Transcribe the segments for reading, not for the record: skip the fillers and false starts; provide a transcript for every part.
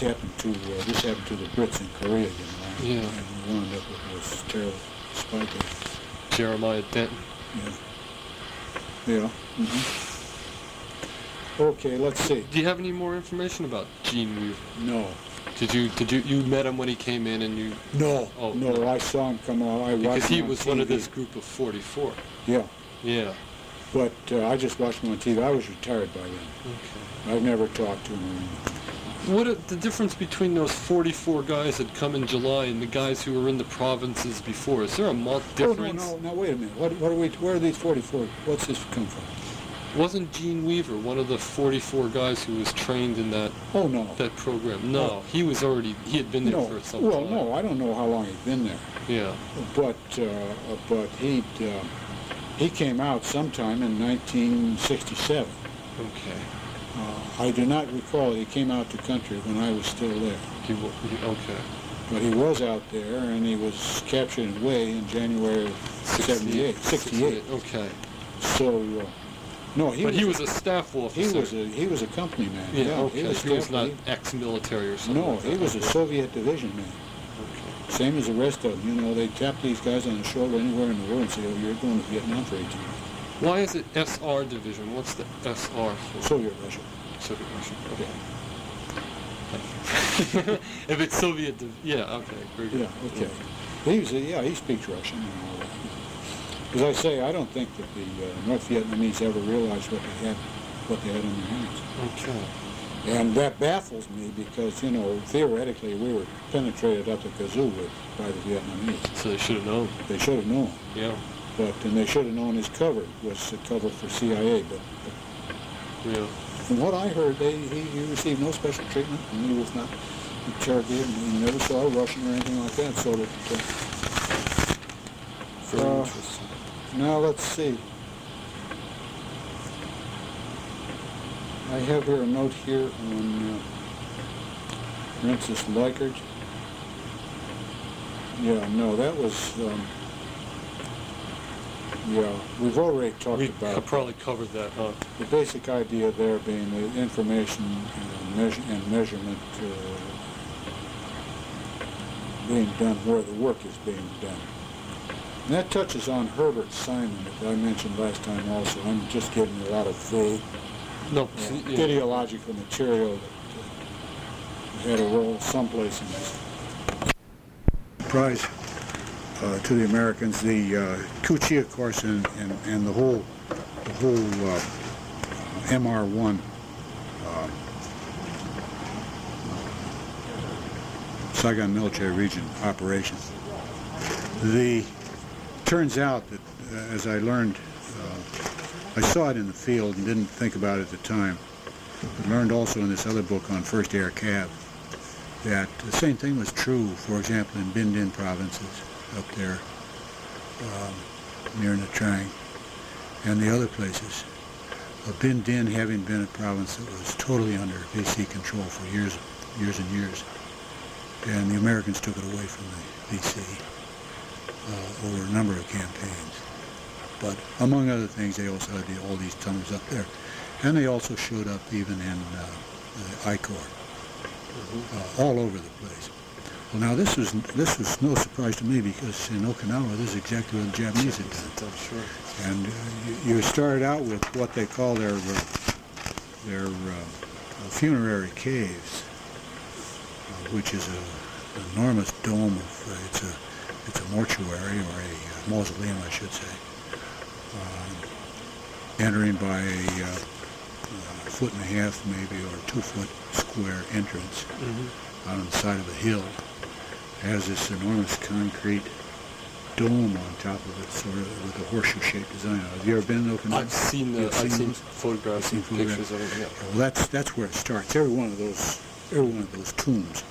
happened to the Brits in Korea, Yeah. And we wound up with terrible spiking. Jeremiah Denton. Yeah. Okay, let's see. Do you have any more information about Gene Weaver? No. You met him when he came in and you... No. Oh, no, I saw him come out. I watched because he him on was one of TV. this group of 44. Yeah. Yeah. But I just watched him on TV. I was retired by then. Okay. I've never talked to him. What the difference between those 44 guys that come in July and the guys who were in the provinces before? Is there a marked difference? Oh, no, wait a minute. Where are these 44? What's this come from? Wasn't Gene Weaver one of the 44 guys who was trained in that that program? No, he had been there for some time. Well, no, I don't know how long he'd been there. Yeah. But he came out sometime in 1967. Okay. I do not recall he came out to country when I was still there. Okay. But he was out there, and he was captured in Way in January of 68. Okay. So, no, he was a staff officer. He was a company man. Yeah, okay. He was not he, ex-military or something. No, like he was that. a Soviet division man. Okay. Same as the rest of them. You know, they tap these guys on the shoulder anywhere in the world and say, "Oh, you're going to Vietnam for 18 years." Why is it SR division? What's the SR for? Soviet Russia. Soviet Russia. Okay. If it's Soviet, okay, very good. Yeah, okay. He speaks Russian and all that. As I say, I don't think that the North Vietnamese ever realized what they had in their hands. Okay. And that baffles me because, you know, theoretically we were penetrated up the kazoo by the Vietnamese. So they should have known. They should have known. Yeah. And they should have known his cover was a cover for CIA. But yeah. From what I heard, he received no special treatment, and he was not interrogated, and he never saw a Russian or anything like that. So that. Very interesting. Now let's see. I have here a note here on Francis Likert. Yeah, no, that was. Yeah, we've already talked about. We probably covered that, huh? The basic idea there being the information and measurement being done where the work is being done. And that touches on Herbert Simon, that I mentioned last time also. I'm just giving you a lot of vague ideological material that had a role someplace in this. Prize to the Americans, the Cu Chi course and the whole MR1 Saigon Military Region operations. Turns out that, as I learned, I saw it in the field and didn't think about it at the time, but learned also in this other book on First Air Cav that the same thing was true, for example, in Binh Dinh provinces up there near Nha Trang and the other places. Binh Dinh having been a province that was totally under VC control for years and years, and the Americans took it away from the VC over a number of campaigns. But among other things, they also had all these tunnels up there, and they also showed up even in the I-Corps, all over the place. Well, now this was no surprise to me because in Okinawa, this is exactly what the Japanese had done. I'm sure. And you started out with what they call their funerary caves, which is an enormous dome of it's a mortuary or a mausoleum, I should say. Entering by a foot and a half, maybe, or 2 foot square entrance out on the side of a hill. Has this enormous concrete dome on top of it, sort of with a horseshoe-shaped design. Have you ever been in Okinawa? I've seen photographs and pictures of it. Yeah. Well, that's where it starts. Every one of those tombs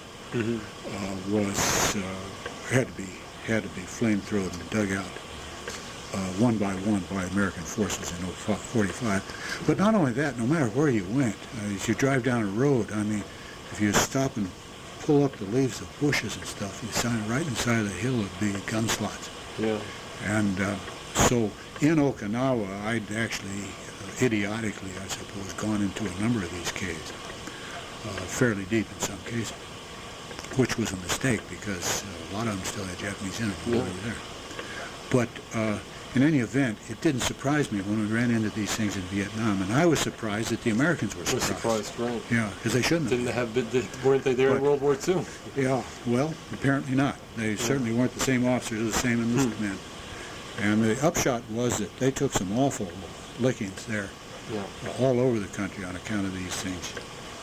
had to be flamethrowed and dug out one by one by American forces in 45. But not only that, no matter where you went, as you drive down a road, I mean, if you stop and pull up the leaves of bushes and stuff, you find right inside of the hill would be gun slots. Yeah. And so in Okinawa, I'd actually, idiotically, I suppose, gone into a number of these caves. fairly deep in some cases, which was a mistake because a lot of them still had Japanese in it when we were there. But in any event, it didn't surprise me when we ran into these things in Vietnam, and I was surprised that the Americans were surprised. Right? Yeah, because they shouldn't have. Weren't they there in World War II? Yeah, well, apparently not. They certainly weren't the same officers or the same enlisted men. And the upshot was that they took some awful lickings there, all over the country on account of these things.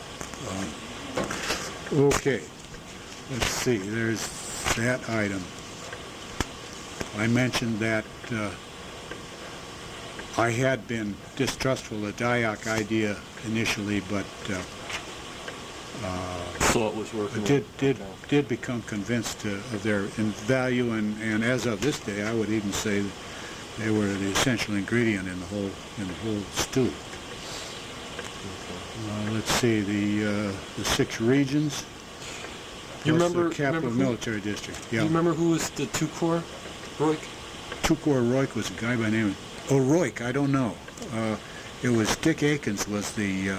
Okay, let's see. There's that item. I mentioned that I had been distrustful of the DIOC idea initially, but thought was working. Did become convinced of their value, and as of this day, I would even say that they were the essential ingredient in the whole stew. Let's see, the 6 regions. You remember the capital military district? Yeah. You remember who was the 2 Corps? Roik? 2 Corps Roik was a guy by the name of Roik. I don't know. It was Dick Akins was the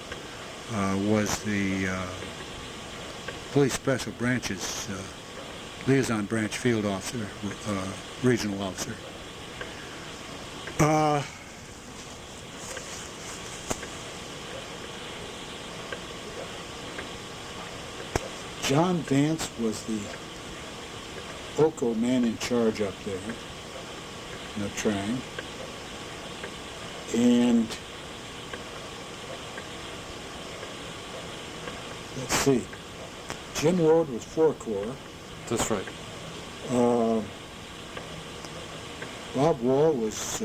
police special branches liaison branch field officer, regional officer. John Vance was the OCO man in charge up there, Nha Trang, and let's see, Jim Ward was 4 Corps. That's right. Bob Wall was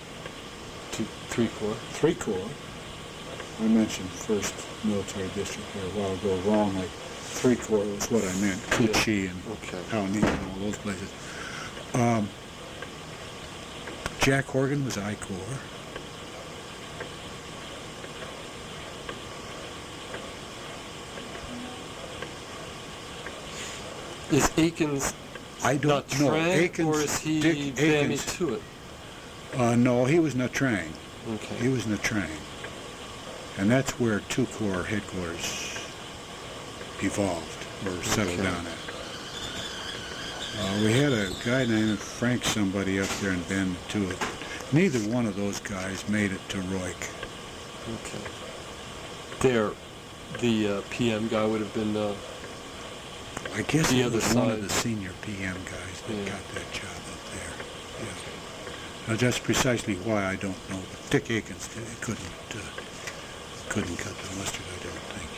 3 Corps. 3 Corps. I mentioned 1st Military District here a while ago wrongly. 3 Corps was what I meant. Cucci and Haonina and all those places. Jack Horgan was I Corps. Is Akins I don't know. Akins, or is he Dick Bammy Akins. to it? No, he was Nha Trang. Okay. He was Nha Trang. And that's where 2 Corps headquarters evolved or settled down at. We had a guy named Frank somebody up there in Bend to it. Neither one of those guys made it to Roik. Okay. The PM guy would have been I guess the he other was side. one of the senior PM guys that got that job up there. Yeah. Now that's precisely why I don't know. But Dick Akins couldn't cut the mustard, I don't think.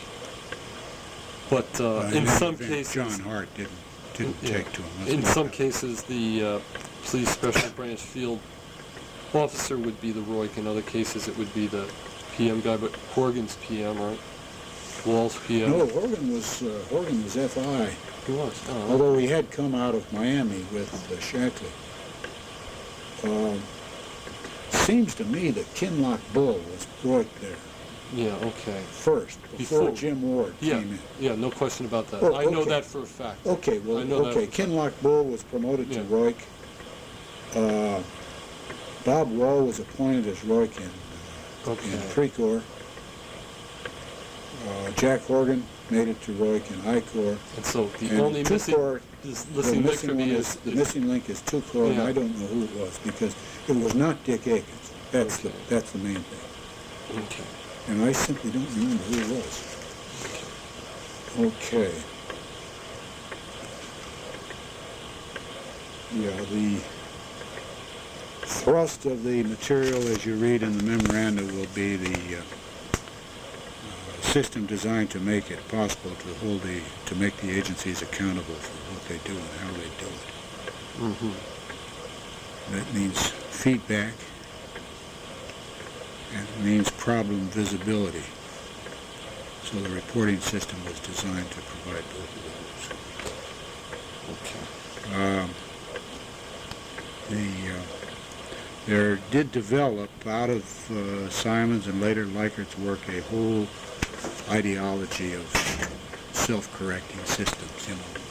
But in some cases, John Hart didn't take to him. In some cases, the police special branch field officer would be the Roik. In other cases, it would be the PM guy. But Horgan's PM, right? Wall's PM. No, Horgan was FI. He was. Oh, Although he had come out of Miami with Shackley. Seems to me that Kinloch Bull was Roik there. Yeah, okay. First, before Jim Ward came in. Yeah, no question about that. Oh, I know that for a fact. Okay, well, Kinloch Bull was promoted to Roik. Bob Wall was appointed as Roik in 3 Corps. Jack Horgan made it to Roik in I Corps. And so the only missing link for me is the missing link is 2 Corps, and I don't know who it was because it was not Dick Akins. That's the main thing. Okay. And I simply don't remember who it was. Okay. Yeah, the thrust of the material, as you read in the memoranda, will be the system designed to make it possible to make the agencies accountable for what they do and how they do it. Mm-hmm. That means feedback, and it means problem visibility. So the reporting system was designed to provide both of those. There did develop out of Simon's and later Leichert's work a whole ideology of self-correcting systems,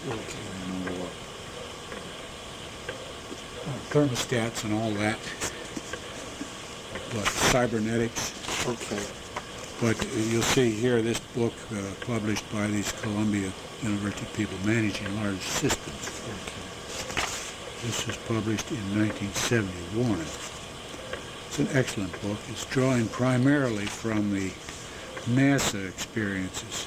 thermostats and all that, but cybernetics. Okay. But you'll see here this book published by these Columbia University people managing large systems. This was published in 1971. It's an excellent book. It's drawing primarily from the NASA experiences.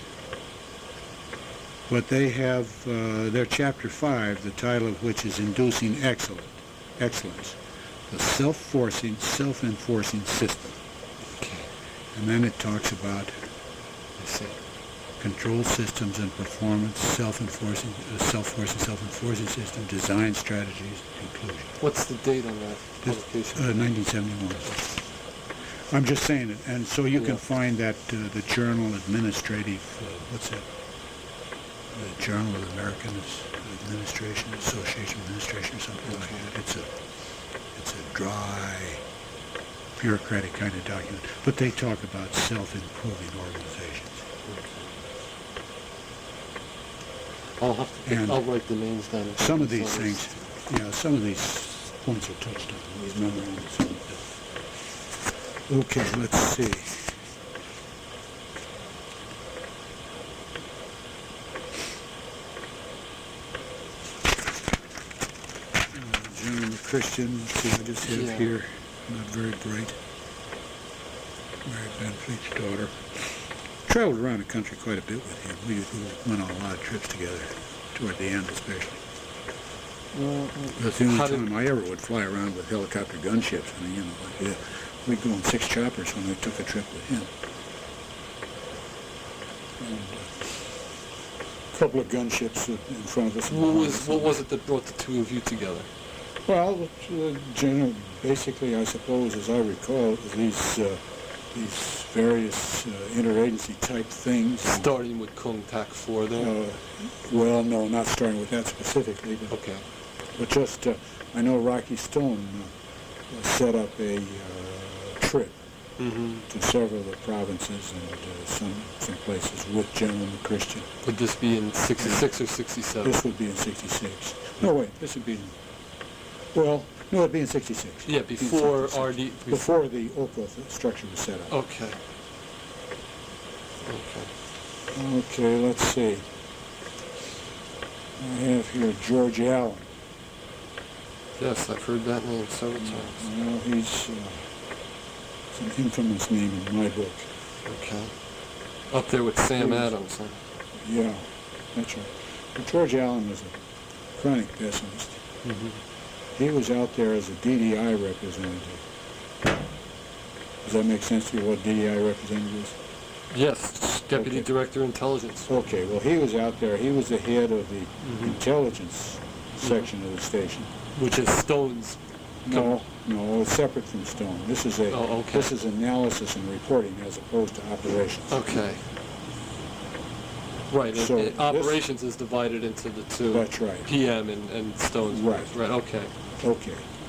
But they have their chapter 5, the title of which is Inducing Excellence, the self-forcing, self-enforcing system. Okay. And then it talks about control systems and performance, self-enforcing, self-enforcing system, design strategies, conclusion. What's the date on that publication? 1971. I'm just saying it, and so you can find that the Journal Administrative, what's that? The Journal of the American Administration, Association of Administration, or something like that. It's a dry, bureaucratic kind of document, but they talk about self-improving organizations. I'll write the names down. Some of these things, some of these points are touched on in these memorandums. Okay, let's see. General Christian, see, I just have here, not very bright. Mary Van Fleet's daughter. Traveled around the country quite a bit with him. We went on a lot of trips together, toward the end especially. That's the only time I ever would fly around with helicopter gunships. I mean, we'd go on 6 choppers when we took a trip with him. And a couple of gunships in front of us. What was it that brought the two of you together? Well, basically, I suppose, as I recall, it was these various interagency type things. Starting with Kung Tak 4 there? Well, no, not starting with that specifically. But, okay. But just, I know Rocky Stone set up a trip to several of the provinces and some places with General McChristian. Would this be in 66 or 67? This would be in 66. No, wait, this would be in... Well, no, it'd be in 66. Yeah, before RD... Before the Oka structure was set up. Okay. Okay, let's see. I have here George Allen. Yes, I've heard that name several times. Well, it's an infamous name in my book. Okay. Up there with Sam Adams, huh? Yeah, that's right. But George Allen was a chronic pessimist. He was out there as a DDI representative. Does that make sense to you, what DDI representative is? Yes, Deputy Director Intelligence. Okay, well, he was out there. He was the head of the intelligence section of the station. Which is Stone's... No, it's separate from Stone. This is this is analysis and reporting as opposed to operations. Okay. Right, So operations is divided into the two. That's right. PM and Stone's. Right, okay. Okay.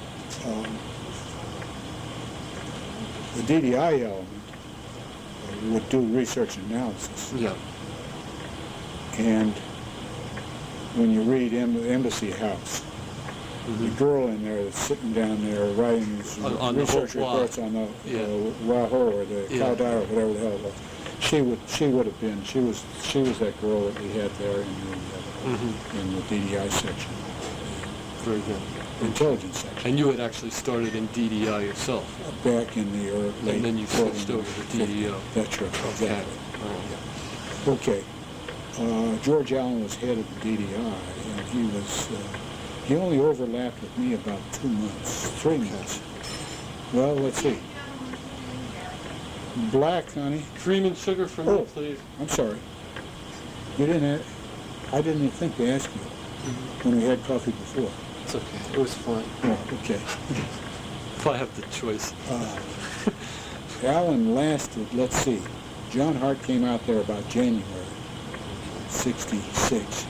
The DDI element would do research and analysis. Yeah. And when you read Embassy House, the girl in there that's sitting down there writing these research reports on the Wahoo or the Kaudai or whatever the hell it was, she would have been, she was that girl that we had there in the DDI section. Very good. Intelligence section. And you had actually started in DDI yourself. Back in the late... And then you switched over to DDO. That's right, Okay. Exactly. Okay. George Allen was head of the DDI, and he only overlapped with me about 2 months, 3 months. Well, let's see. Black, honey. Cream and sugar for me, please. I'm sorry. You didn't I didn't even think to ask you when we had coffee before. It's okay. It was fine. Oh, okay. If I have the choice. Allen lasted, let's see. John Hart came out there about January 66.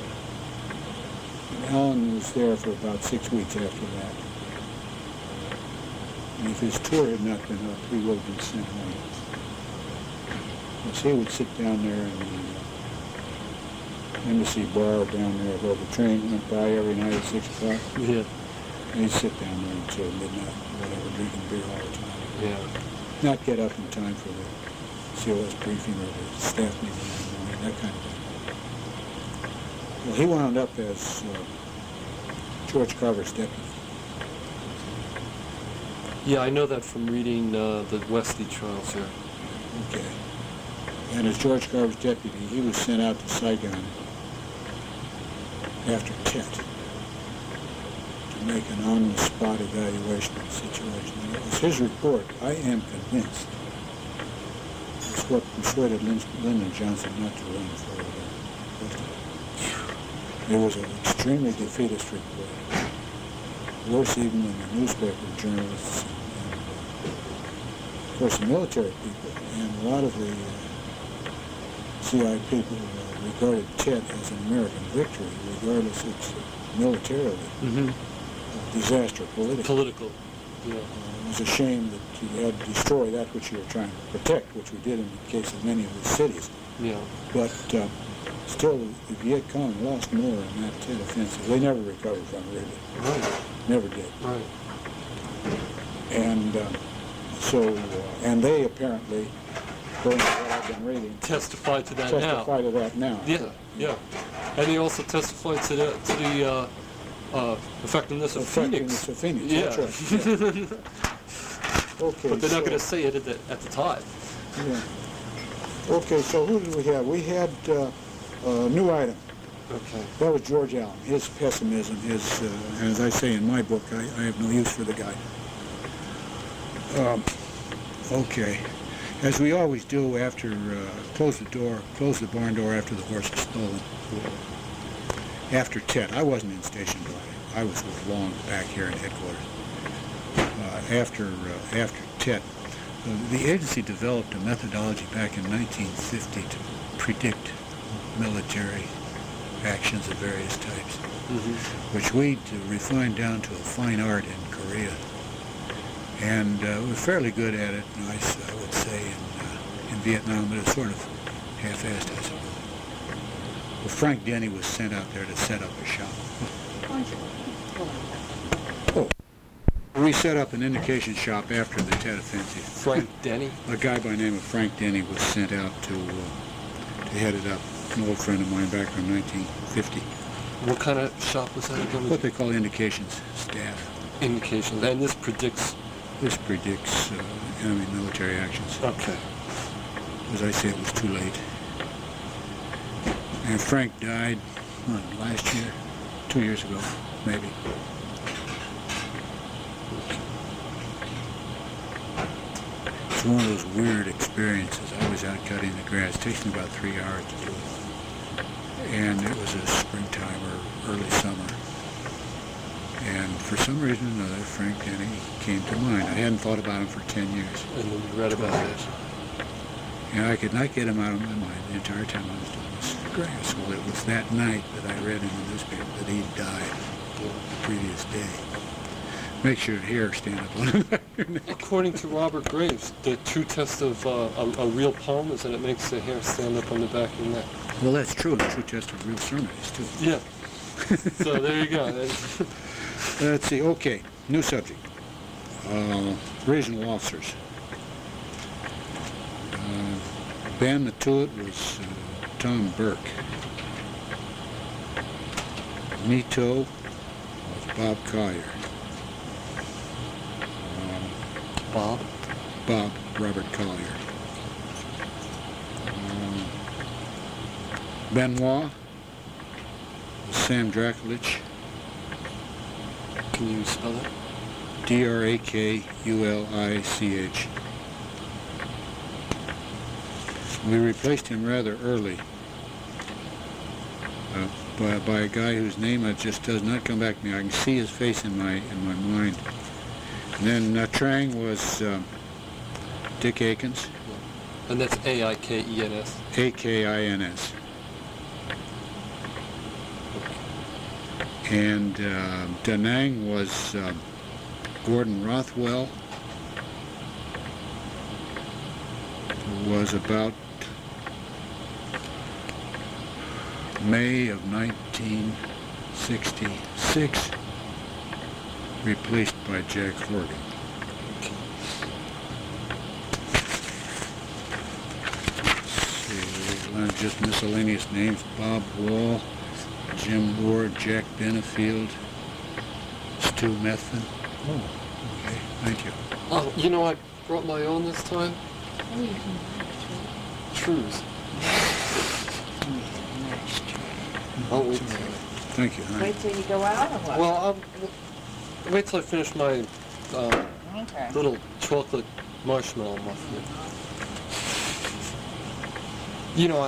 And Allen was there for about 6 weeks after that. And if his tour had not been up, he would have been sent home. Because he would sit down there in the embassy bar down there where the train went by every night at 6 o'clock. Yeah. And he'd sit down there until midnight, whatever, drinking beer all the time. Yeah. Not get up in time for COS briefing or the staff meeting in the morning, that kind of thing. Well, he wound up as George Carver's deputy. Yeah, I know that from reading the Westy trials here. Okay. And as George Carver's deputy, he was sent out to Saigon after Tet to make an on-the-spot evaluation of the situation. And it was his report, I am convinced, is what persuaded Lyndon Johnson not to run for president. It was an extremely defeatist report, worse even than the newspaper journalists and of course, the military people, and a lot of the CI people regarded Tet as an American victory, regardless of its militarily disaster politically. Yeah. It was a shame that you had to destroy that which you were trying to protect, which we did in the case of many of the cities. Yeah. But still, the Viet Cong lost more in that Tet offensive. They never recovered from it, really. Right. Never did. Right. And and they apparently, according to what I've been reading, Testify to that testify to that now. Yeah, yeah. And they also testified to the effectiveness of Phoenix. Of Phoenix, Yeah. that's right. Yeah. Okay, But they're not going to say it at the time. Yeah. Okay, so who did we have? We had a new item. Okay. That was George Allen. His pessimism, and as I say in my book, I have no use for the guy. Okay. As we always do after, close the barn door after the horse is stolen. After Tet, I wasn't in Station Guard. I was with Long back here in headquarters. After Tet, the agency developed a methodology back in 1950 to predict military actions of various types, which we refined down to a fine art in Korea. And we're fairly good at it, I would say, in Vietnam, but it's sort of half-assed, I suppose. Well, Frank Denny was sent out there to set up a shop. Oh. We set up an indication shop after the Tet offensive. Frank Denny? A guy by the name of Frank Denny was sent out to head it up. An old friend of mine back from 1950. What kind of shop was that again? What they call indications staff. Indications. And this predicts enemy military actions. Okay. As I say, it was too late. And Frank died, last year? 2 years ago, maybe. It's one of those weird experiences. I was out cutting the grass. It takes me about 3 hours to do it. And it was a springtime or early summer. And for some reason or another, Frank Denny came to mind. I hadn't thought about him for 10 years. And then you read about it. And I could not get him out of my mind the entire time I was doing this grass. Well, it was that night that I read in the newspaper that he died the previous day. Make sure the hair stand up on the back of your neck. According to Robert Graves, the true test of a real poem is that it makes the hair stand up on the back of your neck. Well, that's true. The true test of real sermons, too. Yeah. So there you go. Let's see. Okay, new subject. Regional officers. Ben Matuit was Tom Burke. Mito was Bob Collier. Bob Robert Collier. Benoit was Sam Drakulich. Can you spell that? Drakulich. We replaced him rather early by a guy whose name just does not come back to me. I can see his face in my mind. And then Trang was Dick Akins. And that's A-I-K-E-N-S. A-K-I-N-S. And Da Nang was Gordon Rothwell, who was about May of 1966, replaced by Jack Horgan. just miscellaneous names. Bob Wall, Jim Ward, Jack Benefield, Stu Methvin. Oh, okay, thank you. Oh, you know, I brought my own this time. Oh, you can Trues. nice. I'll wait. Thank you, honey. Wait till you go out or what? Well, I'll wait till I finish my Okay. little chocolate marshmallow muffin. You know,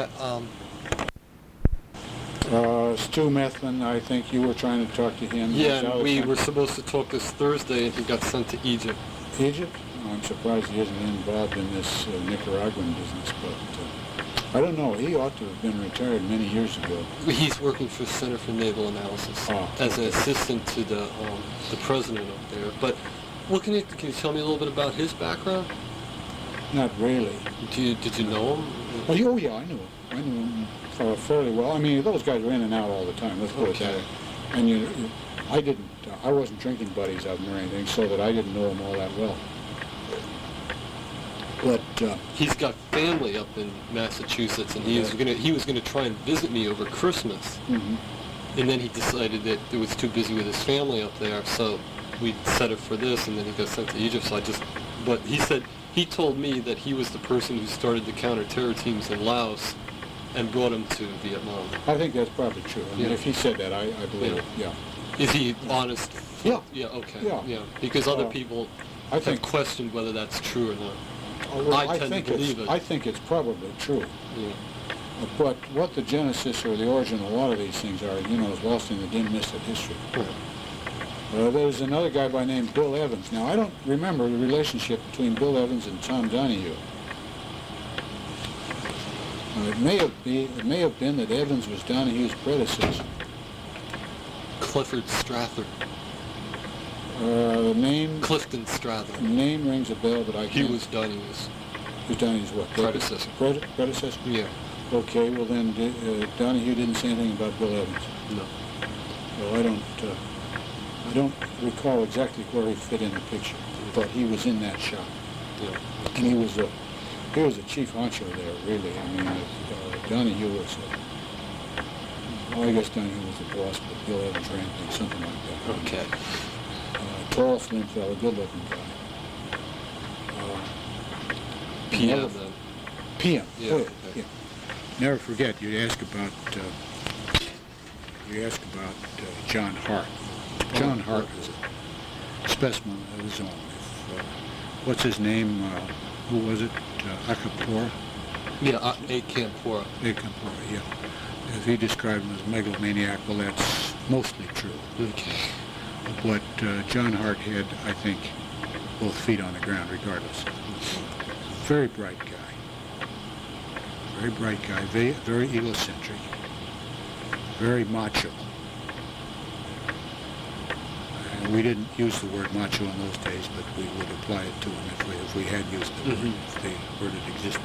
Stu Methvin, I think you were trying to talk to him. yeah, and we were supposed to talk this Thursday, and he got sent to Egypt. Egypt? Oh, I'm surprised he isn't involved in this Nicaraguan business, but I don't know. He ought to have been retired many years ago. He's working for Center for Naval Analysis as an assistant to the president up there. But what can you tell me a little bit about his background? Not really. Did you know him? Oh, yeah, I knew him. I knew him fairly well. I mean, those guys were in and out all the time. Let's put it that way. And I didn't. I wasn't drinking buddies of him or anything, so that I didn't know him all that well. But He's got family up in Massachusetts, and he was gonna try and visit me over Christmas, mhm. and then he decided that it was too busy with his family up there, so we set it for this, and then he got sent to Egypt. So but he told me that he was the person who started the counter-terror teams in Laos and brought him to Vietnam. I think that's probably true. I mean, Yeah. if he said that, I believe Yeah. it. Yeah. Is he honest? Yeah. Yeah. Okay. Yeah. Because other Uh, people I have think. questioned whether that's true or not. Well, I tend to believe it. I think it's probably true. Yeah. But what the genesis or the origin of a lot of these things are, is lost in the dim mist of history. There's another guy by the name Bill Evans. Now, I don't remember the relationship between Bill Evans and Tom Donahue. It may have been that Evans was Donahue's predecessor. Clifford Strathern. Name Clifton Strathern. name rings a bell, but I He can't. was Donahue's Was Donahue's what? predecessor. Predecessor? Yeah. Okay, well then Donahue didn't say anything about Bill Evans. No. Well, I don't recall exactly where he fit in the picture, but he was in that shop, Yeah. and he was a chief honcho there, really. I mean, Donahue was I guess Donahue was the boss, but Bill Evans ran things, something like that. Okay. Tall, slim fellow, good-looking guy. PM Never- then. PM. Yeah, Oh, okay. yeah. Never forget, you ask about John Hart. John Hart was a specimen of his own. What's his name? Who was it? Acapora? Yeah, A. Campora. Acapora, yeah. If he described him as a megalomaniac, well, that's mostly true. Okay. But John Hart had, I think, both feet on the ground regardless. Very bright guy. Very bright guy. Very egocentric. Very macho. And we didn't use the word macho in those days, but we would apply it to him if we had used the word, if the word had existed.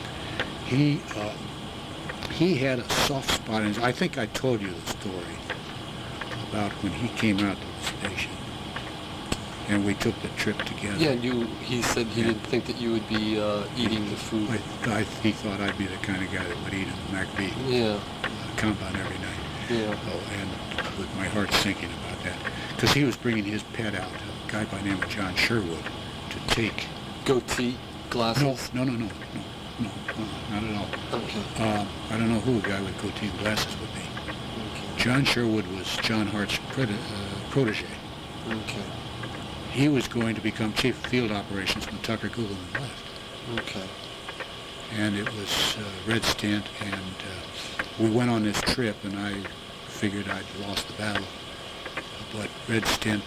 He had a soft spot in his, I think I told you the story about when he came out to the station and we took the trip together. Yeah, he said he didn't think that you would be eating the food. He thought I'd be the kind of guy that would eat a McB Yeah. compound every night. Yeah. Oh, and with my heart sinking about that. Because he was bringing his pet out, a guy by the name of John Sherwood, to take. Goatee, glasses. No, not at all. Okay. I don't know who a guy with goatee and glasses would be. Okay. John Sherwood was John Hart's protege. Okay. He was going to become chief of field operations when Tucker Gugelman left. Okay. And it was Red Stent, and we went on this trip, and I figured I'd lost the battle. But Red Stent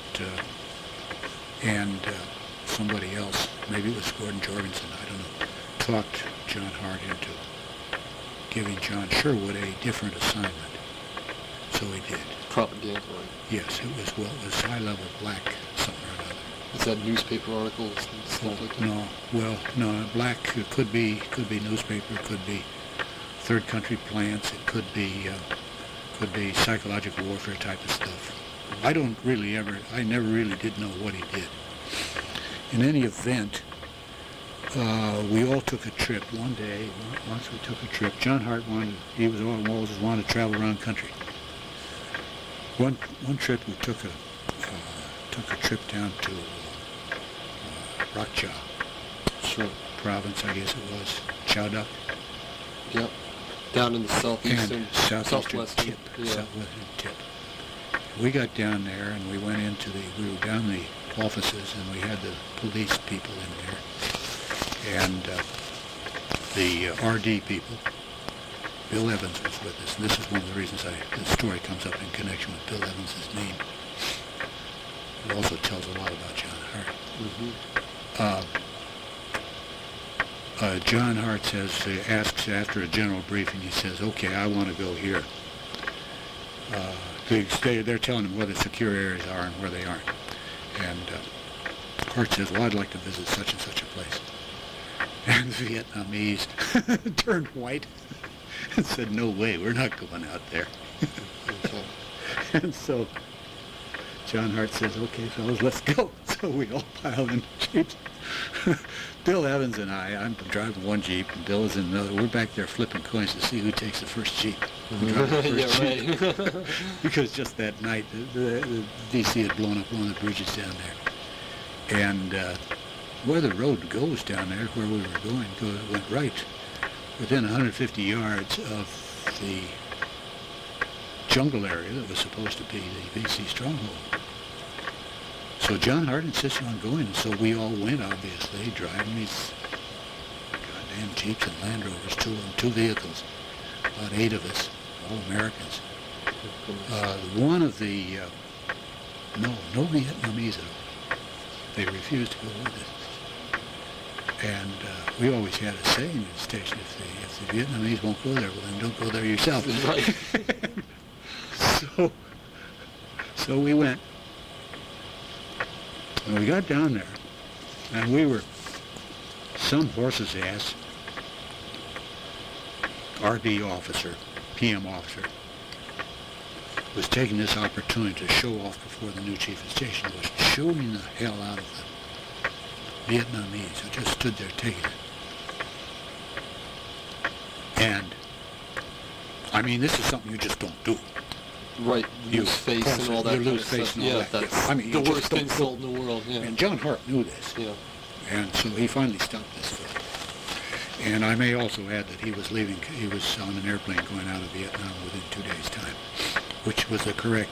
and somebody else, maybe it was Gordon Jorgensen, I don't know, talked John Hart into giving John Sherwood a different assignment. So he did. Propaganda, right? Yes, it was high-level black something or another. Is that newspaper articles and stuff like that? No, black could be newspaper, could be third country plants, it could be psychological warfare type of stuff. I never really did know what he did. In any event, we all took a trip one day. Once we took a trip. John Hart always wanted to travel around the country. One trip we took a trip down to Rakcha Sure. province, I guess it was, Chowdak. Yep. Down in the southeastern, And southwestern southwestern. tip. Yeah. Southwestern tip. We got down there and we went into we were down the offices and we had the police people in there. And the RD people, Bill Evans was with us. And this is one of the reasons the story comes up in connection with Bill Evans' name. It also tells a lot about John Hart. John Hart asks after a general briefing, he says, okay, I want to go here. They're telling him where the secure areas are and where they aren't. And Hart says, well, I'd like to visit such and such a place. And the Vietnamese turned white and said, no way, we're not going out there. Okay. And so John Hart says, okay, fellas, let's go. So we all pile in jeeps. Bill Evans and I'm driving one jeep, and Bill is in another. We're back there flipping coins to see who takes the first jeep. Yeah, right. Because just that night, the DC had blown up one of the bridges down there. And where the road goes down there, where we were going, went right within 150 yards of the jungle area that was supposed to be the VC stronghold. So John Hart insisted on going, and so we all went, obviously, driving these goddamn Jeeps and Land Rovers, two vehicles, about 8 of us, all Americans. One of the, no Vietnamese at all. They refused to go with us. And we always had a saying in the station, if the Vietnamese won't go there, well then don't go there yourself. Right. So we went. And we got down there, and we were some horse's ass, RD officer, PM officer, was taking this opportunity to show off before the new chief of station, was shooting the hell out of the Vietnamese who just stood there taking it. And, I mean, this is something you just don't do. Right, lose face and all that kind of lose face stuff. and all Yeah, that. that's I mean, the you just worst don't insult go- in the world. Yeah. And John Hart knew this. Yeah. And so he finally stopped this fellow. And I may also add that he was on an airplane going out of Vietnam within 2 days' time, which was the correct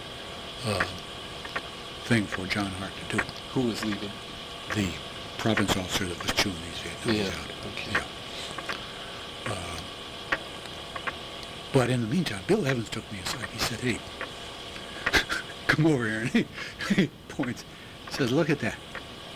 thing for John Hart to do. Who was leaving? The province officer that was chewing these Vietnamese Yeah, out. okay. Yeah. But in the meantime, Bill Evans took me aside. He said, hey, come over here. And he points, says, look at that.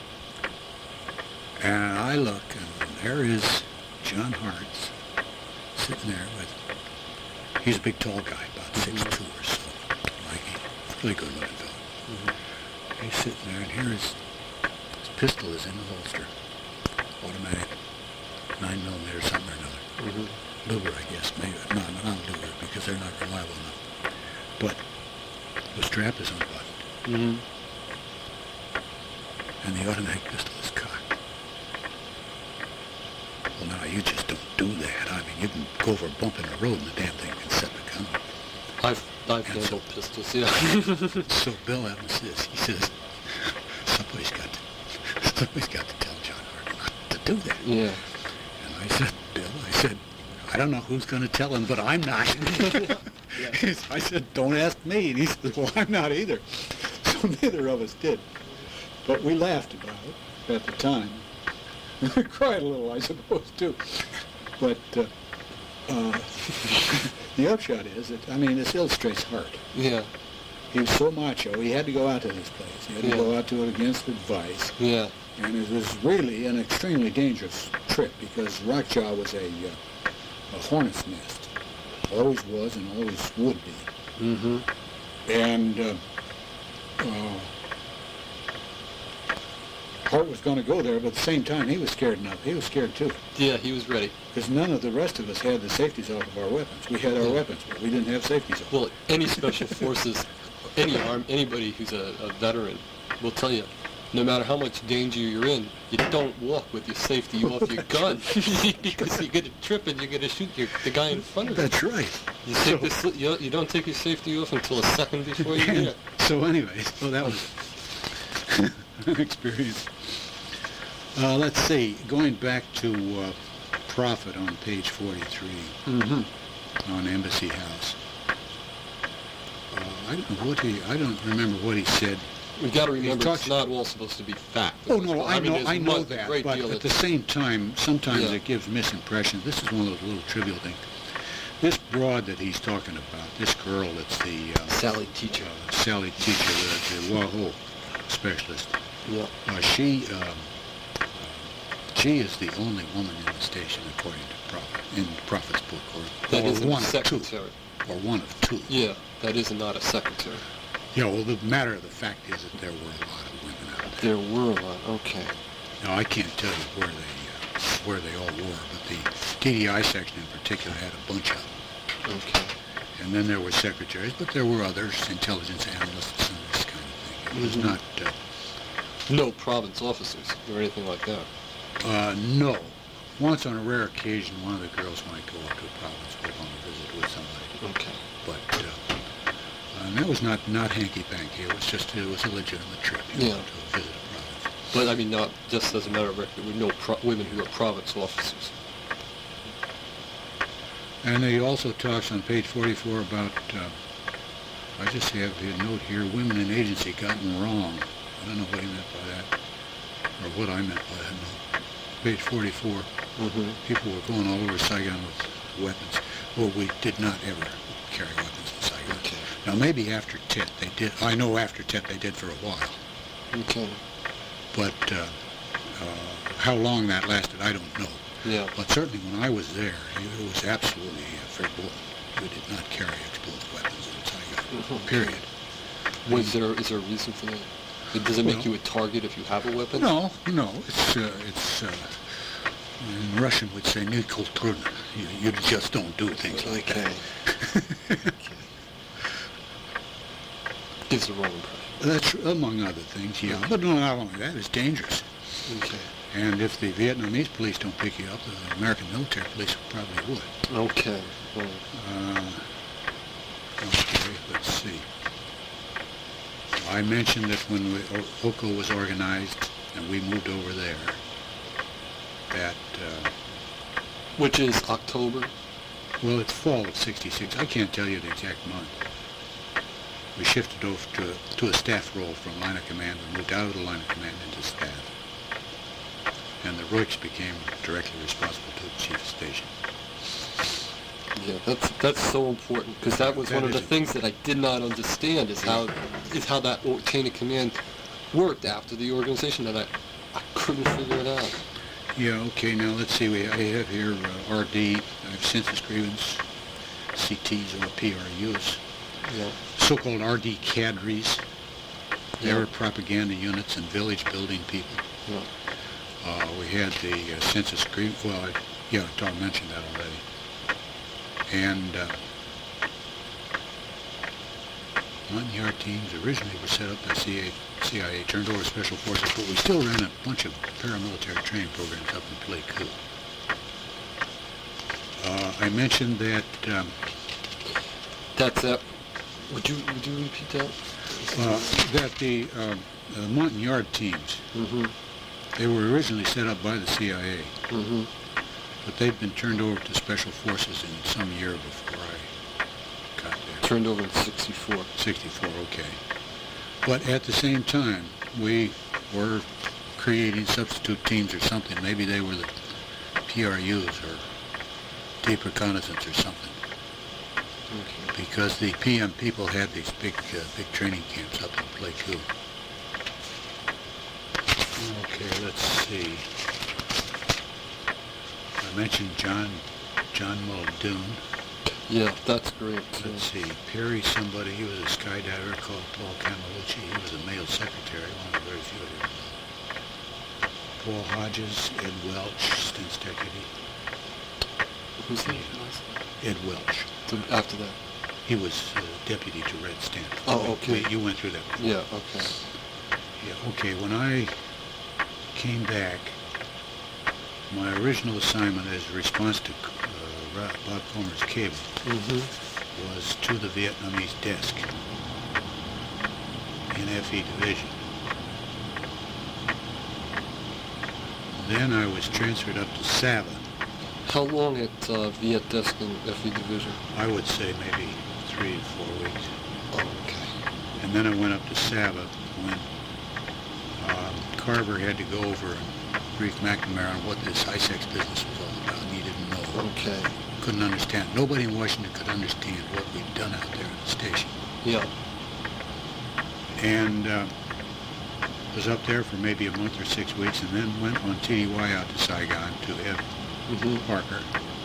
And I look, and there is John Hart sitting there with, he's a big tall guy, about 6'2" or so. Like, really good looking fellow. He's sitting there, and here his pistol is in the holster. Automatic, 9mm, something or another. Luger, I guess, maybe. No, not Luger, because they're not reliable enough. But the strap is unbuttoned. And the automatic pistol is cocked. Well, now, you just don't do that. I mean, you can go over a bump in the road and the damn thing can set the gun. I've handled pistols, yeah. So Bill Evans says, he says, somebody's got to tell John Hart not to do that. Yeah. And I said, Bill, I don't know who's going to tell him, but I'm not. Yeah. I said, don't ask me. And he said, well, I'm not either. So neither of us did. But we laughed about it at the time. We cried a little, I suppose, too. But the upshot is that, I mean, this illustrates Hart. Yeah. He was so macho, he had to go out to this place. He had to go out to it against advice. Yeah. And it was really an extremely dangerous trip because Rakcha was a hornet's nest. Always was and always would be. And Hart was going to go there, but at the same time, he was scared enough. He was scared too. Yeah, he was ready. Because none of the rest of us had the safeties off of our weapons. We had our weapons, but we didn't have safeties off. Well, any special forces, anybody who's a veteran will tell you, no matter how much danger you're in, you don't walk with your safety off your gun because you're going to trip and you're going to shoot the guy in front of you. That's right. You don't take your safety off until a second before you And get it. so anyway, that was an experience. Let's see, going back to Prophet on page 43 on Embassy House. I don't remember what he said. We've got to remember talks- it's not all supposed to be fact. Oh no, I mean, know, there's I know a that. great But deal at that- the same time, sometimes Yeah. it gives misimpressions. This is one of those little trivial things. This broad that he's talking about, this girl that's the Sally Teacher. Sally Teacher, the Wahoo specialist. Yeah. She is the only woman in the station, according to Prophet, in Prophet's book, That or isn't a one of two, secretary. or one of two. Yeah, that is not a secretary. Yeah, well, the matter of the fact is that there were a lot of women out there. There were a lot. Okay. Now, I can't tell you where they all were, but the TDI section in particular had a bunch of them. Okay. And then there were secretaries, but there were others, intelligence analysts and this kind of thing. It was not, No province officers or anything like that. no. Once on a rare occasion, one of the girls might go up to a province for on a visit with somebody. Okay. But and that was not hanky-panky. It was a legitimate trip, to visit a province. But I mean, not just as a matter of record, there were no women who were province officers. And he also talks on page 44 about, I just have a note here, women in agency gotten wrong. I don't know what he meant by that, or what I meant by that note. Page 44, people were going all over Saigon with weapons. Well, we did not ever carry weapons in Saigon. Okay. Now, maybe after Tet they did. I know after Tet they did for a while. Okay. But how long that lasted, I don't know. Yeah. But certainly when I was there, it was absolutely forbidden. You did not carry explosive weapons in Saigon, period. Is there a reason for that? Does it make you a target if you have a weapon? No. It's in Russian would say "Nikulturno." You just don't do things like that. Okay. Gives the wrong impression. That's among other things, yeah. But not only that, it's dangerous. Okay. And if the Vietnamese police don't pick you up, the American military police probably would. Okay. Well, Okay, let's see. I mentioned that when OCO was organized and we moved over there, that, which is October? well, it's fall of '66. I can't tell you the exact month. We shifted over to a staff role from line of command. We moved out of the line of command into staff. And the Roiks became directly responsible to the chief of station. Yeah, that's so important because that was one of the things that I did not understand is how that chain of command worked after the organization, and I couldn't figure it out. Yeah, okay, now let's see. I have here RD, I have census grievance, CTs or PRUs, Yeah. so-called RD cadres. They Yeah. were propaganda units and village building people. Yeah. We had the census grievance, well, Tom mentioned that already. And mountain yard teams originally were set up by CIA, turned over special forces, but we still ran a bunch of paramilitary training programs up in Pleiku. I mentioned that That's it. Would you repeat that? the mountain yard teams, Mm-hmm. they were originally set up by the CIA, Mm-hmm. but they've been turned over to special forces in some year before I got there. Turned over in 64. 64, okay. But at the same time, we were creating substitute teams or something. Maybe they were the PRUs or deep reconnaissance or something. Okay. Because the PM people had these big training camps up in Pleiku. Okay, let's see. I mentioned John Muldoon. Yeah, that's great. Let's see, Perry somebody, he was a skydiver called Paul Camalucci. He was a male secretary, one of the very few I ever knew. Paul Hodges, Ed Welch, Stents deputy. Who's that? Ed Welch. After that? He was deputy to Red Stent. Oh, okay. You went through that before. Yeah, okay. Yeah, okay, when I came back, my original assignment as a response to Bob Comer's cable was to the Vietnamese desk in FE Division. Then I was transferred up to Sava. How long at Viet Desk in FE Division? I would say maybe 3 to 4 weeks. Oh, okay. And then I went up to Sava when Carver had to go over and brief McNamara on what this ISEX business was all about, and he didn't know. Okay. Couldn't understand. Nobody in Washington could understand what we'd done out there at the station. Yeah. And was up there for maybe a month or 6 weeks, and then went on TDY out to Saigon to Ed Parker.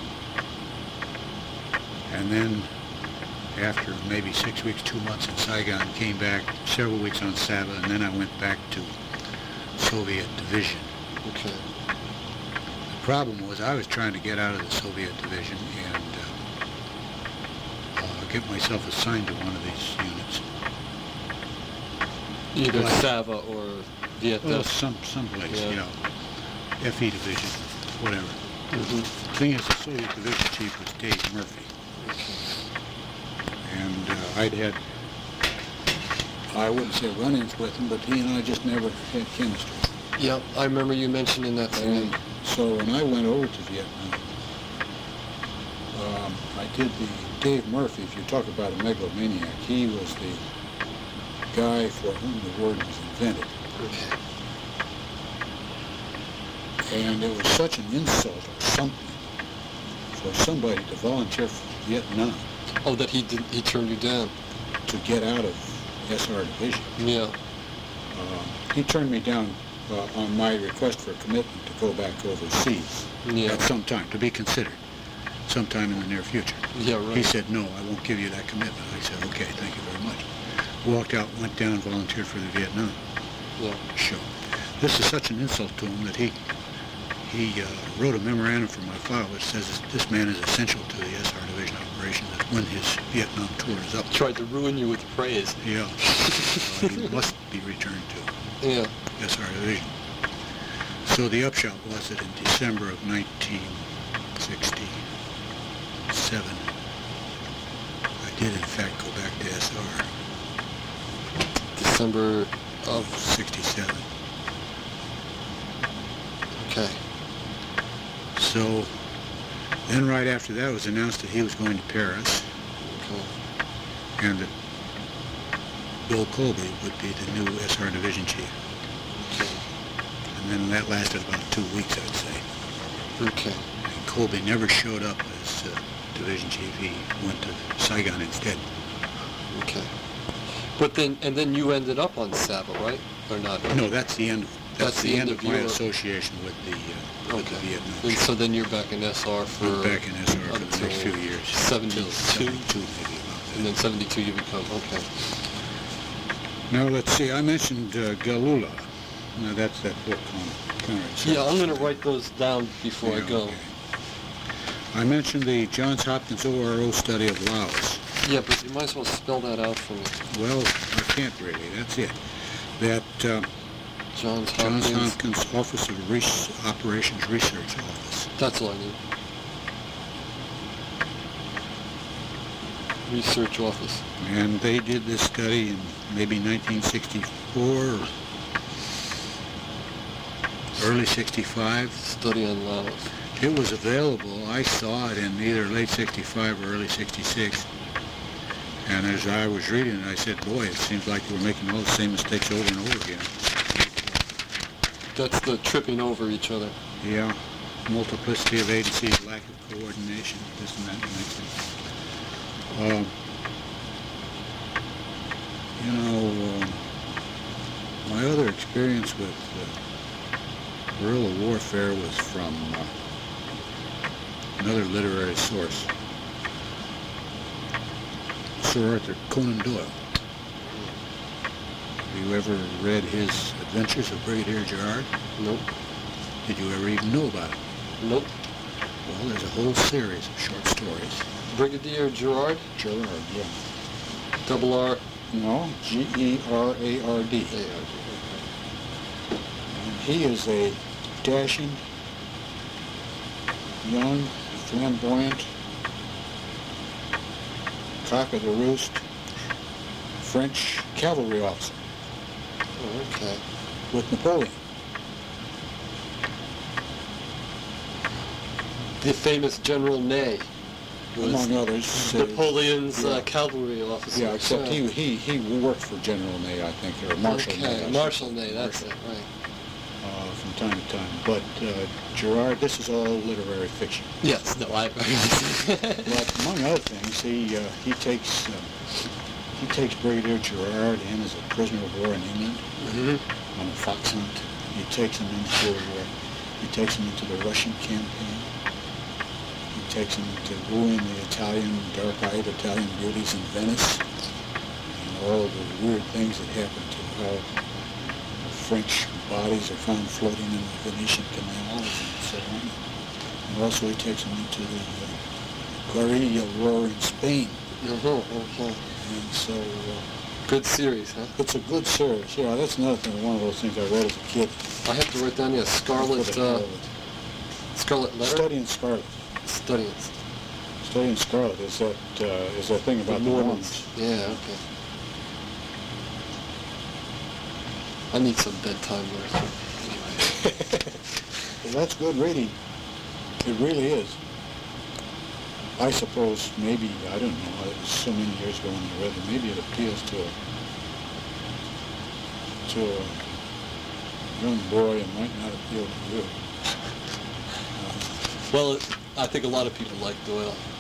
And then after maybe 6 weeks, 2 months in Saigon, came back several weeks on Sava, and then I went back to Soviet Division. Okay. The problem was I was trying to get out of the Soviet Division and get myself assigned to one of these units. Either Like- Sava or Viet Well, Desk. someplace, Yeah. you know, FE Division, whatever. The thing is, the Soviet Division chief was Dave Murphy. Okay. And I'd had, I wouldn't say run-ins with him, but he and I just never had chemistry. Yeah, I remember you mentioning that to me. And so when I went over to Vietnam, I did the Dave Murphy, if you talk about a megalomaniac, he was the guy for whom the word was invented. Okay. And it was such an insult or something for somebody to volunteer for Vietnam Oh, that he turned you down. to get out of SR Division. Yeah. He turned me down on my request for a commitment to go back overseas Yeah. at some time, to be considered, sometime in the near future. Yeah, right. He said, no, I won't give you that commitment. I said, okay, thank you very much. Walked out, went down, volunteered for the Vietnam Yeah. show. This is such an insult to him that he wrote a memorandum for my file which says this man is essential to the SR Division operation, that when his Vietnam tour is up, Tried to ruin you with praise. yeah, he must be returned to Yeah. SR Division. So the upshot was that in December of 1967, I did in fact go back to SR. December of... 67. Okay. So then right after that it was announced that he was going to Paris Okay. and that Bill Colby would be the new SR Division chief. Okay. And then that lasted about 2 weeks, I'd say. Okay. And Colby never showed up as division chief. He went to Saigon instead. Okay. But then you ended up on Sava, right? Or not? No, that's the end. That's the end of my your... association with the Vietnam. And so then you're back in SR for... Went back in SR for the until next few years. 72? Till 72 maybe about that. And then 72 you become... Okay. Now let's see. I mentioned Galula. Now that's that book on counterinsurgency. Yeah, I'm going to write those down before I Yeah, go. okay. I mentioned the Johns Hopkins ORO study of Laos. Yeah, but you might as well spell that out for me. Well, I can't really. That's it. That Johns Johns Hopkins. Hopkins Office of Operations Research Office. That's all I need. Research office. And they did this study in maybe 1964 or early 65. Study on Laos. It was available. I saw it in either late 65 or early 66. And as I was reading it, I said, boy, it seems like we're making all the same mistakes over and over again. That's the tripping over each other. Yeah. Multiplicity of agencies, lack of coordination, this and that, and the next thing. My other experience with guerrilla warfare was from another literary source, Sir Arthur Conan Doyle. Have you ever read his Adventures of Brigadier Gerard? Nope. Did you ever even know about it? Nope. Well, there's a whole series of short stories. Brigadier Gerard? Gerard, yeah. Double R. No, Gerard. A-R-D. He is a dashing, young, flamboyant, cock of the roost French cavalry officer Oh, okay. with Napoleon. The famous General Ney was Among others. Napoleon's yeah. Cavalry officer. Yeah, except he worked for General Ney, I think, or Marshal Ney. I Okay, should Marshal say. Ney, that's it, right. From time to time. But Gerard, this is all literary fiction. Yes, no, I... But among other things, he takes Brigadier Gerard in as a prisoner of war in England Mhm. on a fox hunt. He takes him into the Russian campaign. He takes him to wooing the dark-eyed Italian beauties in Venice, and all the weird things that happen to how French bodies are found floating in the Venetian canals and so on. And also he takes him into the guerrilla war in Spain. And so Good series, huh? it's a good series. Yeah, that's another thing, one of those things I read as a kid. I have to write down, yeah, Scarlet, For the hell of it. Scarlet Letter? Studying Scarlet. Studying. Studying Scarlet is that thing about the Mormons. Yeah, okay. I need some bedtime work. Anyway. Well, that's good reading. It really is. I suppose maybe, I don't know, it was so many years ago when I read it, maybe it appeals to a young boy and might not appeal to you. Well, I think a lot of people like Doyle.